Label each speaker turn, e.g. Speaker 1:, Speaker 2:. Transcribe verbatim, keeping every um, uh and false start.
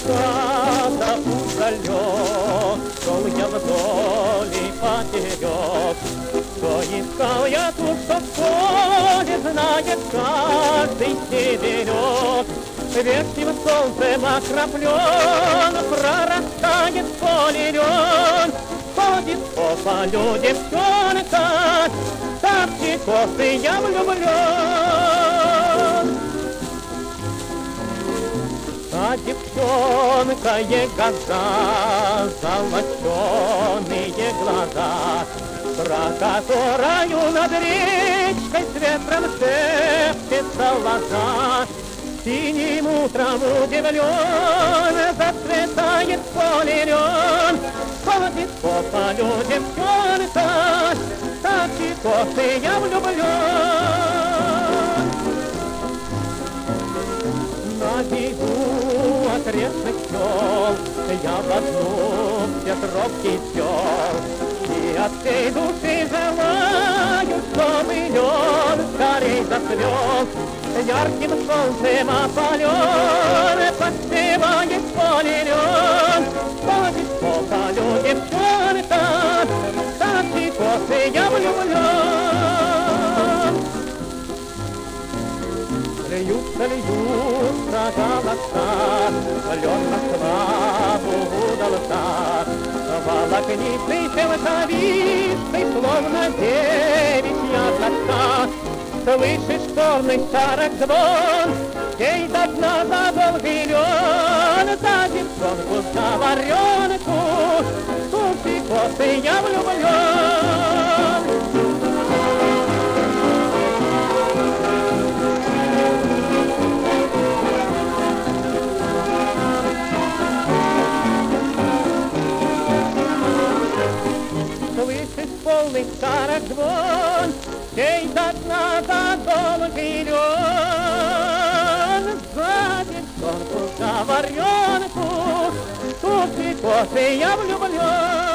Speaker 1: сада удален, шел я вдоль и поперек. Что искал я тут, что в поле знает каждый северек. Вешним солнцем окроплен, прорастает в поле лен. Ходит по полю девчонка, тапки косы я влюблен. А девчонка ей глаза, золоченые глаза, про которую над речкой с ветром шепчется лоза. Синим утром удивлен, зацветает в поле лен. Ходит по полю девчонка, тапки косы я влюблен. На берегу окрестных сел я в одну Петровский сел, и от всей души желаю, чтобы лед скорей зацвел. Ярким солнцем опален, подпевает в поле лен. Ходит по полю девчонка, тапки косы я влюблен. Льются, льются голоса, лед на славу удался. Волокнистый, шелковистый, словно девичья коса. Слышишь горный шарок звон, ей до дна за долгий лен. За девчонку, за варенку, туфли косы я влюблен. Слышишь полный шарок звон, ей до дна за долгий лен. За девчонку, за варенку, туфли косы я влюблен.